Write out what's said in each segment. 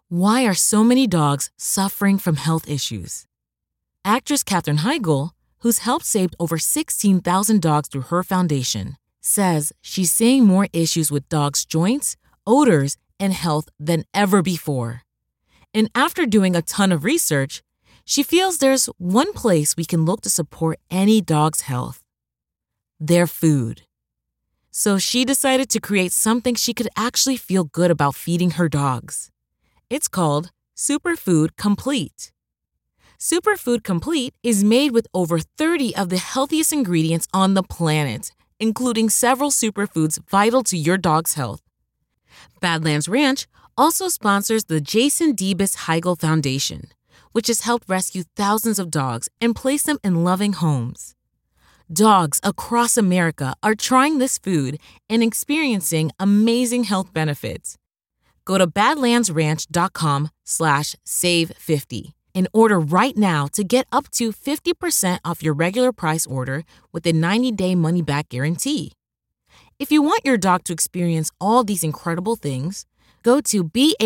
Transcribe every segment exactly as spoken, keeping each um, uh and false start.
Why are so many dogs suffering from health issues? Actress Katherine Heigl, who's helped save over sixteen thousand dogs through her foundation, says she's seeing more issues with dogs' joints, odors, and health than ever before. And after doing a ton of research, she feels there's one place we can look to support any dog's health: their food. So she decided to create something she could actually feel good about feeding her dogs. It's called Superfood Complete. Superfood Complete is made with over thirty of the healthiest ingredients on the planet, including several superfoods vital to your dog's health. Badlands Ranch also sponsors the Jason Debus Heigl Foundation, which has helped rescue thousands of dogs and place them in loving homes. Dogs across America are trying this food and experiencing amazing health benefits. Go to badlandsranch.com slash save 50 and order right now to get up to fifty percent off your regular price order with a ninety-day money-back guarantee. If you want your dog to experience all these incredible things, go to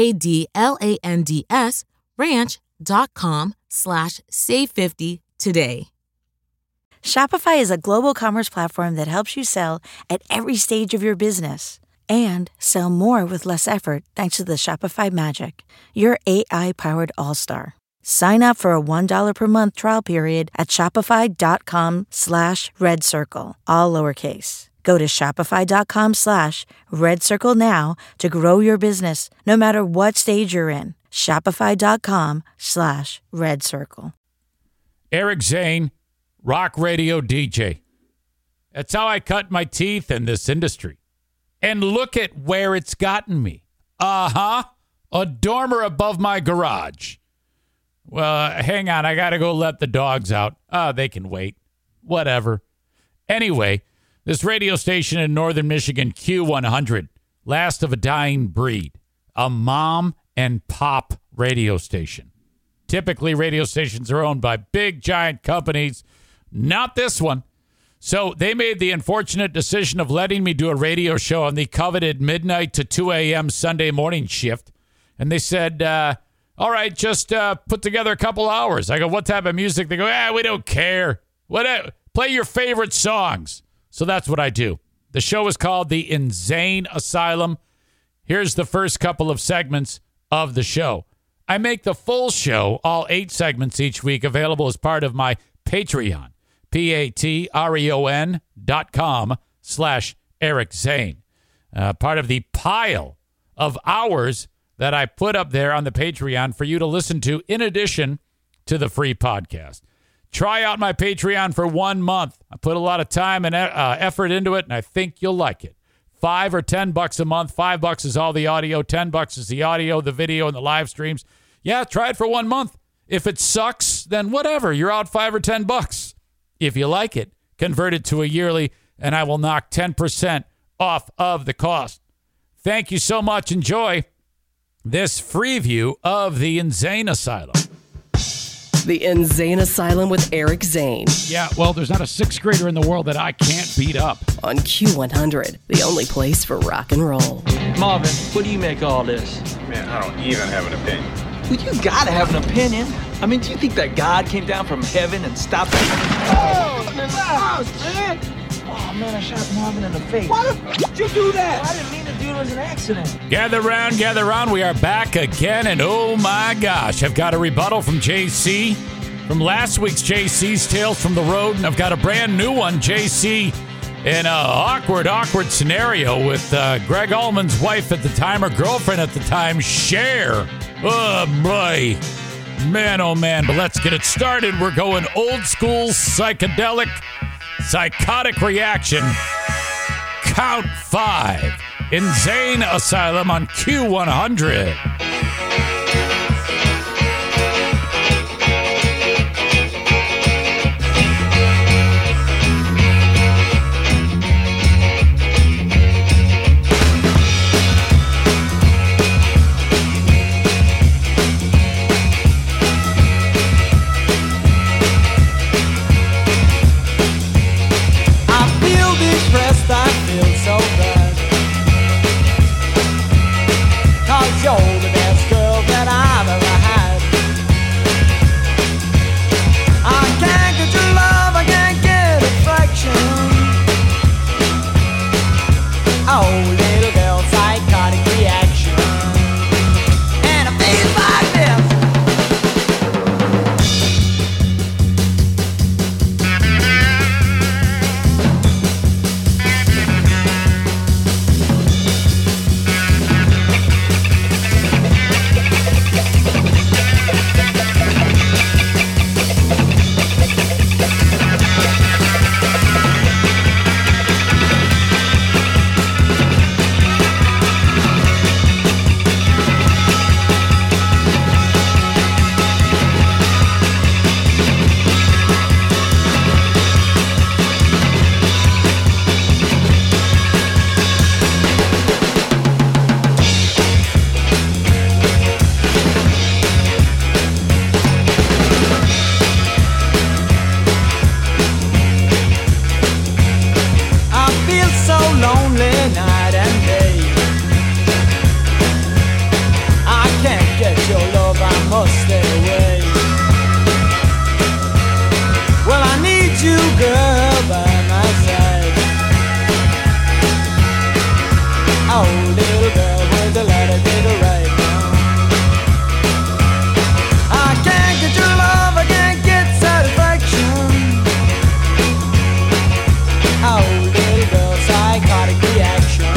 B-A-D-L-A-N-D-S ranch.com slash save 50 today. Shopify is a global commerce platform that helps you sell at every stage of your business and sell more with less effort thanks to the Shopify Magic, your A I-powered all-star. Sign up for a one dollar per month trial period at shopify.com slash red circle, all lowercase. Go to shopify.com slash red circle now to grow your business no matter what stage you're in. Shopify.com slash red circle. Eric Zane, rock radio D J. That's how I cut my teeth in this industry. And look at where it's gotten me. Uh-huh. A dormer above my garage. Well, hang on. I got to go let the dogs out. Oh, they can wait. Whatever. Anyway, this radio station in northern Michigan, Q one hundred, last of a dying breed. A mom and pop radio station. Typically, radio stations are owned by big, giant companies. Not this one. So they made the unfortunate decision of letting me do a radio show on the coveted midnight to two a.m. Sunday morning shift. And they said, uh, all right, just uh, put together a couple hours. I go, what type of music? They go, ah, we don't care. What? Play your favorite songs. So that's what I do. The show is called The Insane Asylum. Here's the first couple of segments of the show. I make the full show, all eight segments each week, available as part of my Patreon. P-A-T-R-E-O-N dot com slash Eric Zane. Uh, part of the pile of hours that I put up there on the Patreon for you to listen to in addition to the free podcast. Try out my Patreon for one month. I put a lot of time and uh, effort into it, and I think you'll like it. Five or ten bucks a month. Five bucks is all the audio. Ten bucks is the audio, the video, and the live streams. Yeah, try it for one month. If it sucks, then whatever. You're out five or ten bucks. If you like it, convert it to a yearly, and I will knock ten percent off of the cost. Thank you so much. Enjoy this free view of the Insane Asylum. The Insane Asylum with Eric Zane. Yeah, well, there's not a sixth grader in the world that I can't beat up. On Q one hundred, the only place for rock and roll. Marvin, what do you make of all this? Man, I don't even have an opinion. Well, you gotta have an opinion. I mean, do you think that God came down from heaven and stopped it? Oh, in the house, man! Oh, man, I shot Marvin in the face. Why the f*** did you do that? I didn't mean to do it. It was an accident. Gather round, gather round. We are back again, and oh my gosh, I've got a rebuttal from J C from last week's J C's Tales from the Road, and I've got a brand new one, J C, in an awkward, awkward scenario with uh, Greg Allman's wife at the time, or girlfriend at the time, Cher. Oh, boy. Man, oh, man. But let's get it started. We're going old school, psychedelic, psychotic reaction. Count five. Insane Asylum on Q one hundred. So bad, 'cause you're the best or stay away. Well, I need you, girl, by my side. Oh, little girl, with the light, I take a right now. I can't get your love, I can't get satisfaction. Oh, little girl, psychotic reaction.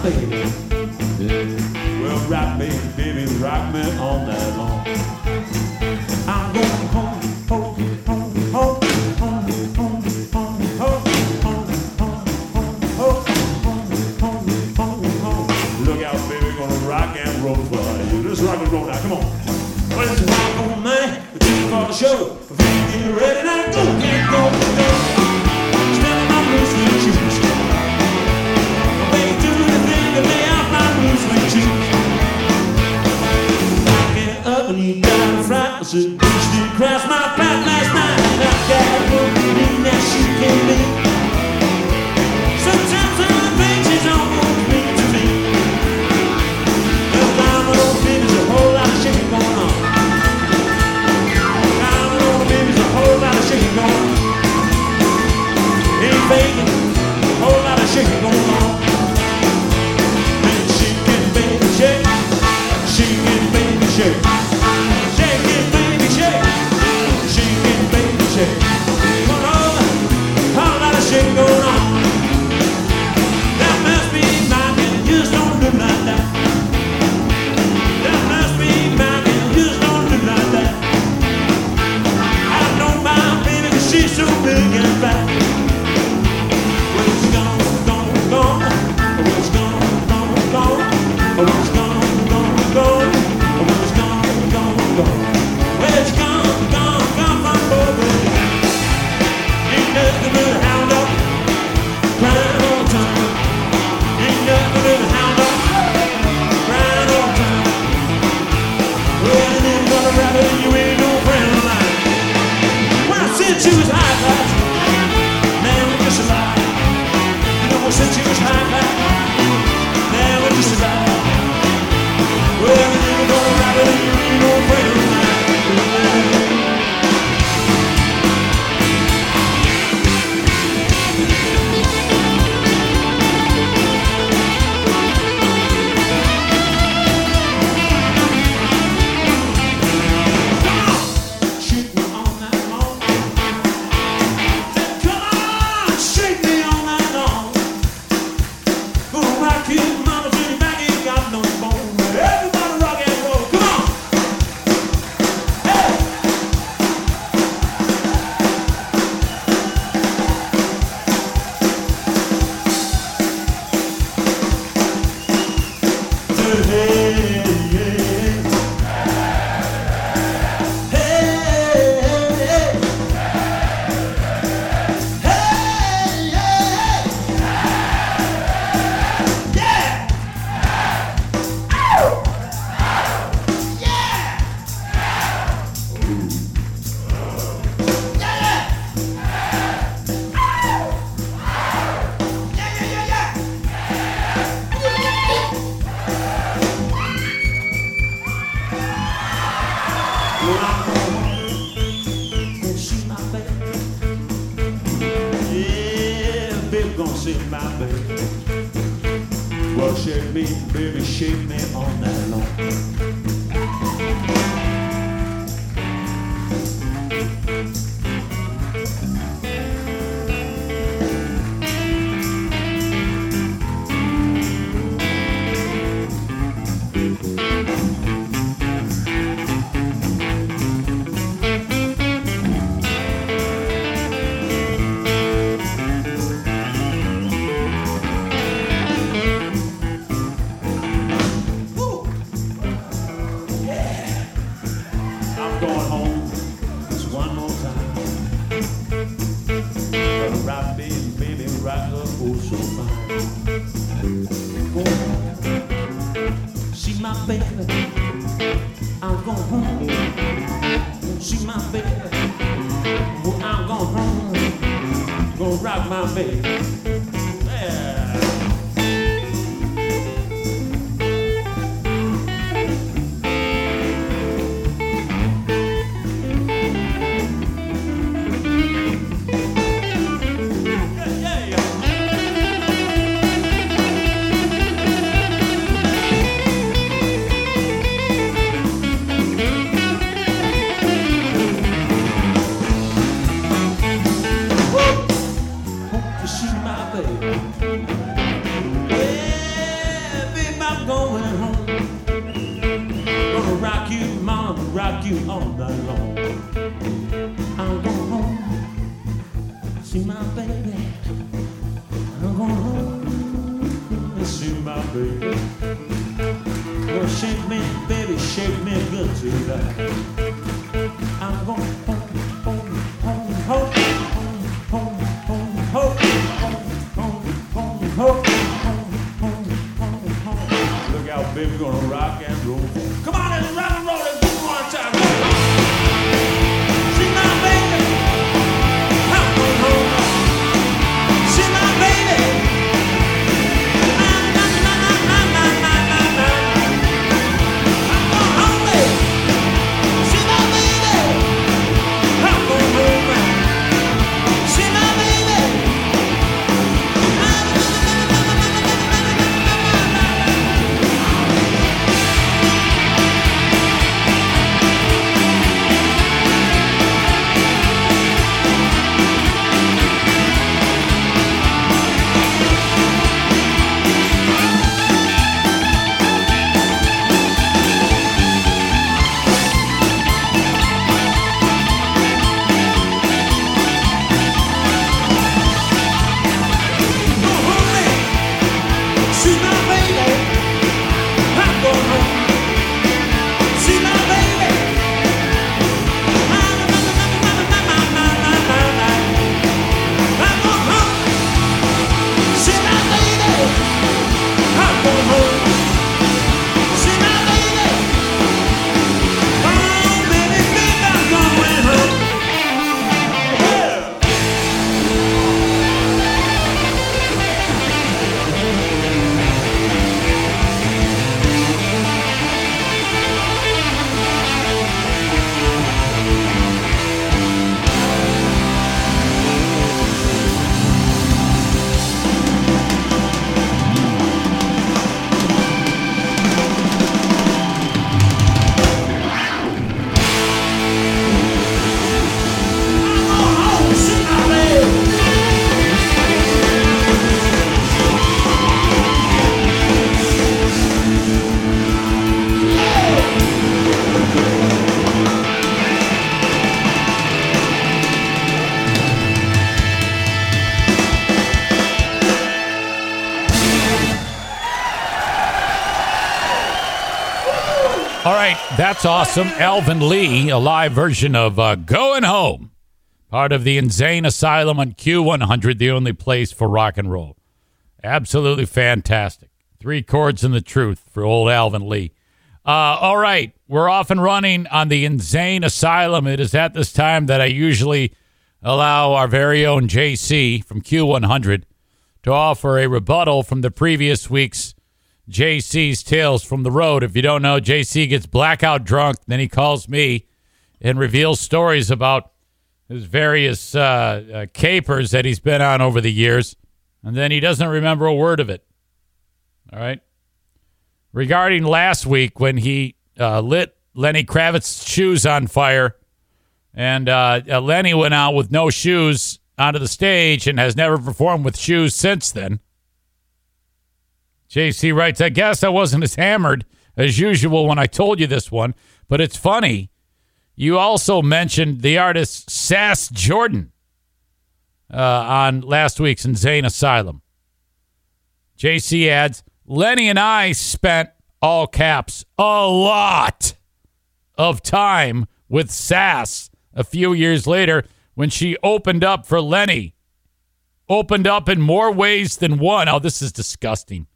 baby. Yeah. Well, rock me, baby, rock me all night long. I'm going home, home, home, home, home, home, home, home, home, home, home, home, home, home. Look out, baby, gonna rock and roll for you. Let's rock and roll now, come on. Well, it's a rock on man, the team for the show. If you get ready, now go, can't go, go. Stand on my blue sweet shoes. Baby, do the thing to lay out my blue sweet shoes. Get up and you got a fright. I said, you still cross my path last night. And I got a woman that she can't be. Sometimes all the things she's almost mean to me. Well, I'm an old baby, there's a whole lot of shaking going on. I'm an old baby, there's a whole lot of shaking going on. Ain't faking, a whole lot of shaking going on. And shaking, baby, shake. Shaking, baby, shake. Shaking, baby, shake. Shaking, baby, shake. Going on, a whole lot of shaking going on. That must be my girl, you just don't look like that. That must be my girl, you just don't look like that. I know my baby, 'cause she's so big and fat. Well, it's gone, gone, gone. Well, it's gone, gone, gone. Well, it's gone, gone, gone. Well, it's gone, gone, gone. Well, it's gone, gone, gone from over. Ain't nothing but a hound dog crying all the time. Ain't nothing but a hound dog crying all the time. Well, you ain't gonna rap it and you ain't no friend of mine. When I said she was high class, man, we're just alive. You know, I said she was high class, man, we're just alive. Well, you ain't gonna rap it and you ain't no friend of mine. Shake me all night long. Come on, shake me all night long. Gonna rock you, mama, till your back ain't got no bone. Everybody rock and roll, come on. Hey. Hey, hey, hey. Yeah, baby, gonna see my baby. Well, shake me, baby, shake me all night long. I'm going home just one more time. Gonna rock me, baby, rock up, oh so fine. Go home, see my baby. I'm going home, see my baby. Oh, I'm going home, gonna rock my baby. Yeah. See my baby. Well, shake me, baby, shake me good tonight. I'm going home, home, home, home, home, home, home, home, home, home, home, home, home, home. Look out, baby, gonna rock and roll. Come on, let's rock and roll. Let's do it one time. She's my baby. I'm going home. She's my baby. I'm going home, baby. She's my baby. I'm going home. She's my baby. All right, that's awesome. Alvin Lee, a live version of uh, Going Home, part of the Insane Asylum on Q one hundred, the only place for rock and roll. Absolutely fantastic. Three chords and the truth for old Alvin Lee. Uh, all right, we're off and running on the Insane Asylum. It is at this time that I usually allow our very own J C from Q one hundred to offer a rebuttal from the previous week's J C's Tales from the Road. If you don't know, J C gets blackout drunk, then he calls me and reveals stories about his various uh, uh, capers that he's been on over the years, and then he doesn't remember a word of it. All right? Regarding last week when he uh, lit Lenny Kravitz's shoes on fire, and uh, uh, Lenny went out with no shoes onto the stage and has never performed with shoes since then. J C writes, I guess I wasn't as hammered as usual when I told you this one, but it's funny. You also mentioned the artist Sass Jordan uh, on last week's Insane Asylum. J C adds, Lenny and I spent, all caps, a lot of time with Sass a few years later when she opened up for Lenny. Opened up in more ways than one. Oh, this is disgusting.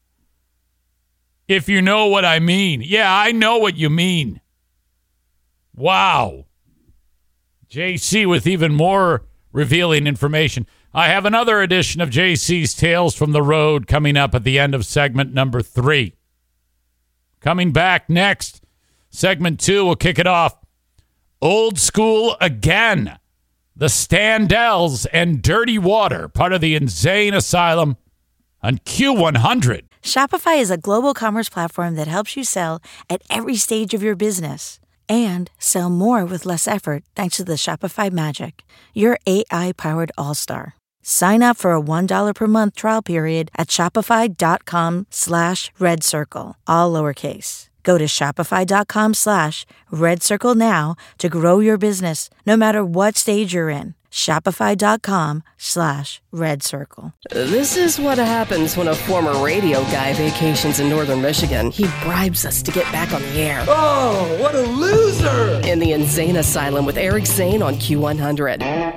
If you know what I mean. Yeah, I know what you mean. Wow. J C with even more revealing information. I have another edition of J C's Tales from the Road coming up at the end of segment number three. Coming back next, segment two will kick it off. Old School Again. The Standells and Dirty Water, part of the Insane Asylum on Q one hundred. Shopify is a global commerce platform that helps you sell at every stage of your business and sell more with less effort thanks to the Shopify Magic, your A I-powered all-star. Sign up for a one dollar per month trial period at shopify.com slash red circle, all lowercase. Go to shopify.com slash red circle now to grow your business no matter what stage you're in. Shopify.com slash Red Circle. This is what happens when a former radio guy vacations in northern Michigan. He bribes us to get back on the air. Oh, what a loser! In the Insane Asylum with Eric Zane on Q one hundred. I'm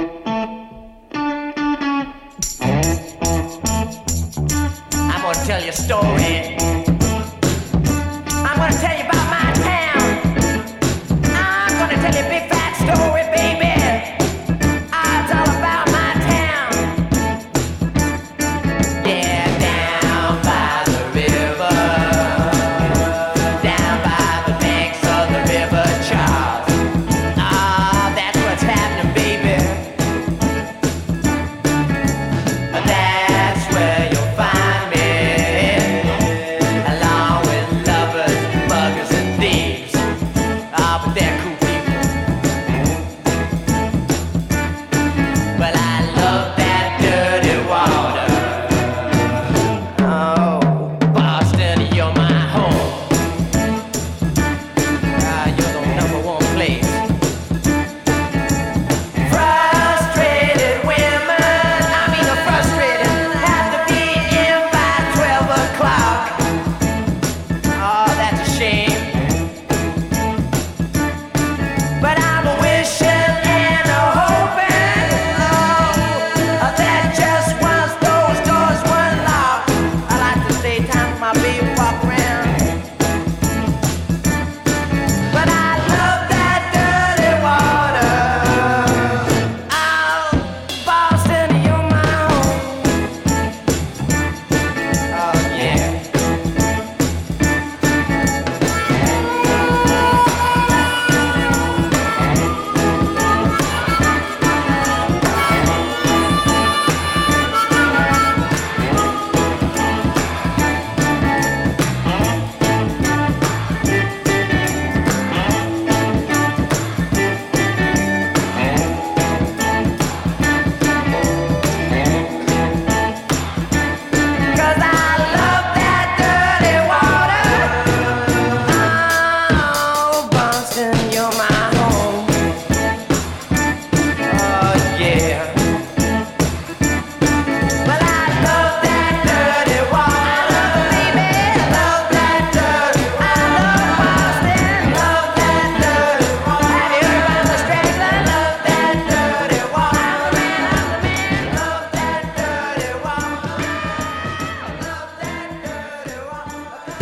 gonna tell you a story. I'm gonna tell you about my town. I'm gonna tell you a big fat story, baby. It's all about my town. Yeah, down by the river, down by the banks of the River Charles. Ah, that's what's happening, baby. That's where you'll find me, along with lovers, muggers, and thieves. Ah, but they're cool people. Well, I love that dirty water. Oh, Boston, you're my home. Ah, you're the number one place. Frustrated women, I mean the frustrated, have to be in by twelve o'clock. Oh, that's a shame. But I'm a wishing and a hoping, Lord, that just once those doors were locked. I like to stay time for my baby walk around. But I love that dirty water. Oh, Boston, you're my home. Oh, yeah. Cause I love that dirty water. Oh, Boston, you're my home. Oh, yeah. Well, I love that dirty water, baby. Love that dirty. I love Boston. Love that dirty water. Have you heard about the straggler? Love that dirty water. I'm the man, I'm the man. Love that dirty water. Love that dirty water.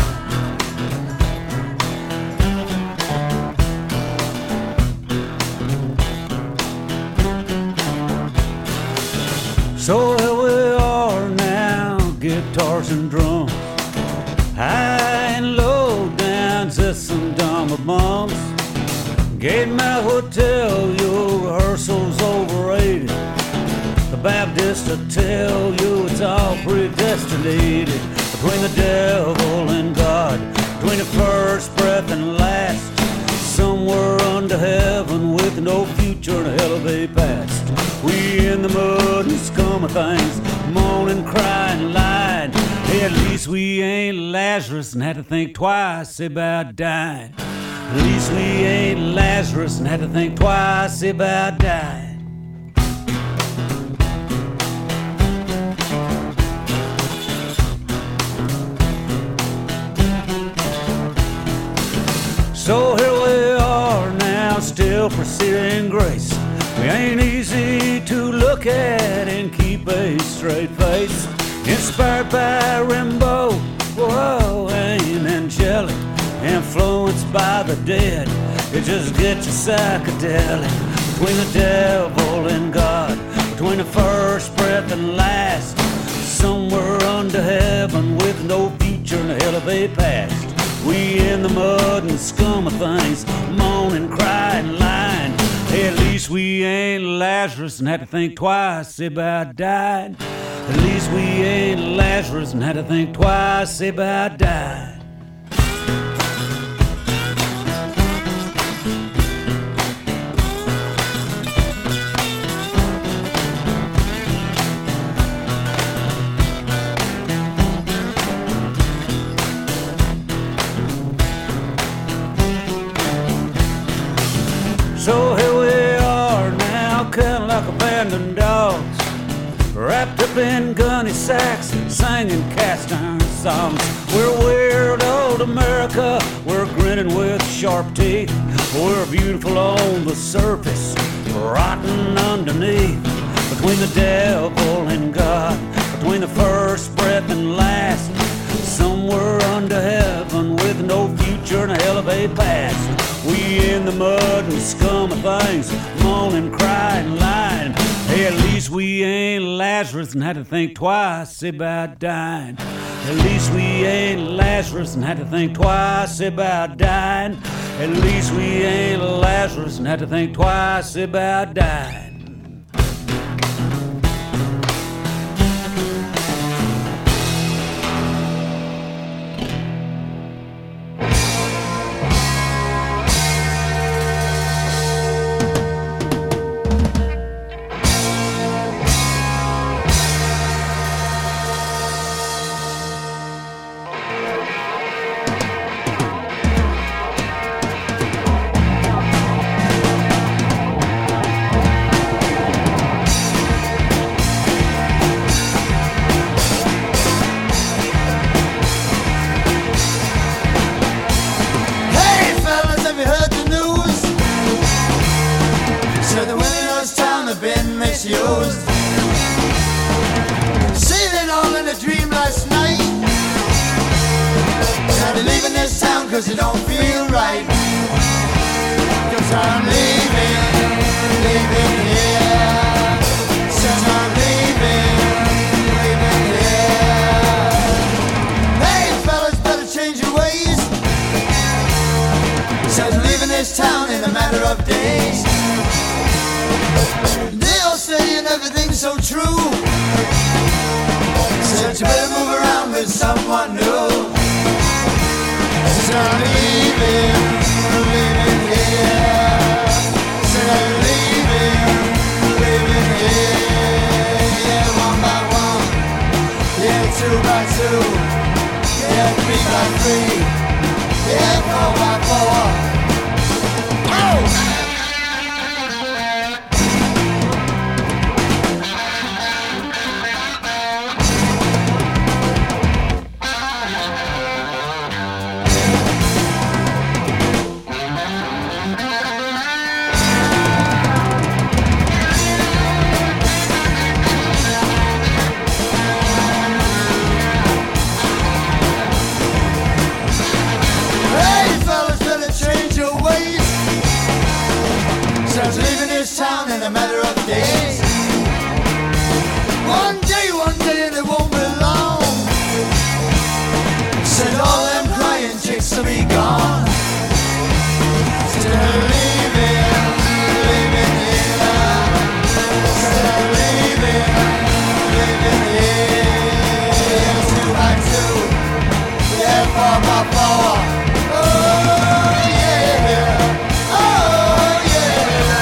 So here we are now, guitars and drums, high and low, down to some dumb bums. Gateman Hotel, your rehearsal's overrated. The Baptists will tell you it's all predestinated. Between the devil and God, between the first breath and the last, somewhere under heaven with no future and a hell of a past. We in the mud and scum of things, moaning, crying, lying. Hey, at least we ain't Lazarus and had to think twice about dying. At least we ain't Lazarus and had to think twice about dying. So here we are now, still proceeding grace. We ain't easy to look at and keep a straight face. Inspired by Rimbaud, whoa, ain't angelic. Influenced by the dead, it just gets you psychedelic. Between the devil and God, between the first breath and last, somewhere under heaven with no future and a hell of a past. We in the mud and scum of things, moaning, crying, lying. Hey, at least we ain't Lazarus and had to think twice about dying. At least we ain't Lazarus and had to think twice about dying. So here we are now, kinda like a abandoned dogs, wrapped up in gunny sacks, singing cast iron songs. We're weird old America, we're grinning with sharp teeth. We're beautiful on the surface, rotten underneath. Between the devil and God, between the first breath and last, somewhere under heaven with no future and a hell of a past. We in the mud and scum of things, moaning, crying, lying. Hey, at least we ain't Lazarus and had to think twice about dying. At least we ain't Lazarus and had to think twice about dying. At least we ain't Lazarus and had to think twice about dying. Cause it don't feel right. Cause I'm leaving, leaving here. Since I'm leaving, leaving here. Hey fellas, better change your ways. Says leaving this town in a matter of days. They all saying everything's so true. Said you better move around with someone new. I'm leaving, leaving here. Said I'm leaving, leaving here. Yeah, one by one. Yeah, two by two. Yeah, three by three. Yeah, four by four. Oh! Town in a matter of days. One day, one day, and it won't be long. Said all them crying chicks will be gone. Said I'm leaving, leaving here. Said I'm leaving, leaving here. Yeah, two by two, yeah, four by four. Oh yeah, oh yeah.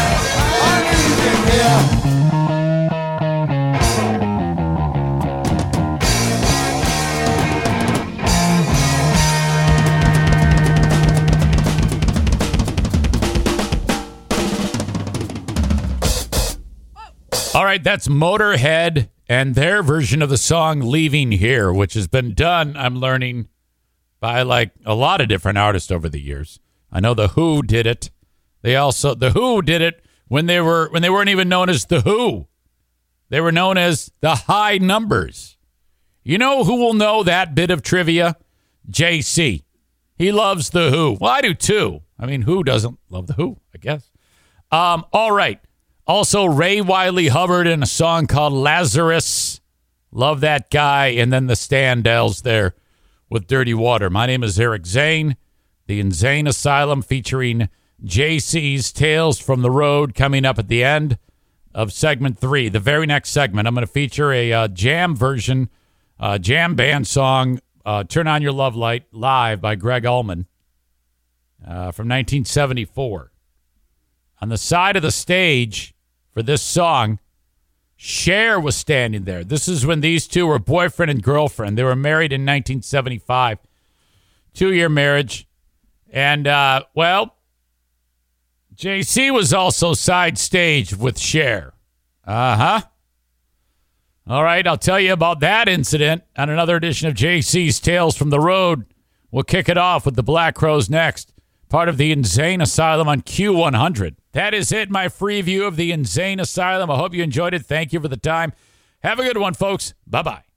All right, that's Motorhead and their version of the song Leaving Here, which has been done, I'm learning, by like a lot of different artists over the years. I know The Who did it. They also The Who did it when they were when they weren't even known as The Who. They were known as The High Numbers. You know who will know that bit of trivia? J C. He loves The Who. Well, I do too. I mean, who doesn't love The Who, I guess? Um, all right. Also, Ray Wiley Hubbard in a song called Lazarus. Love that guy. And then the Standells there with Dirty Water. My name is Eric Zane. The Insane Asylum featuring J C's Tales from the Road coming up at the end of segment three. The very next segment, I'm going to feature a uh, jam version, uh, jam band song, uh, Turn On Your Love Light, live by Greg Allman uh, from nineteen seventy-four. On the side of the stage for this song, Cher was standing there. This is when these two were boyfriend and girlfriend. They were married in nineteen seventy-five. Two-year marriage. And, uh, well, J C was also side stage with Cher. Uh-huh. All right, I'll tell you about that incident on another edition of J C's Tales from the Road. We'll kick it off with the Black Crowes next, part of the Insane Asylum on Q one hundred. That is it, my free view of the Insane Asylum. I hope you enjoyed it. Thank you for the time. Have a good one, folks. Bye-bye.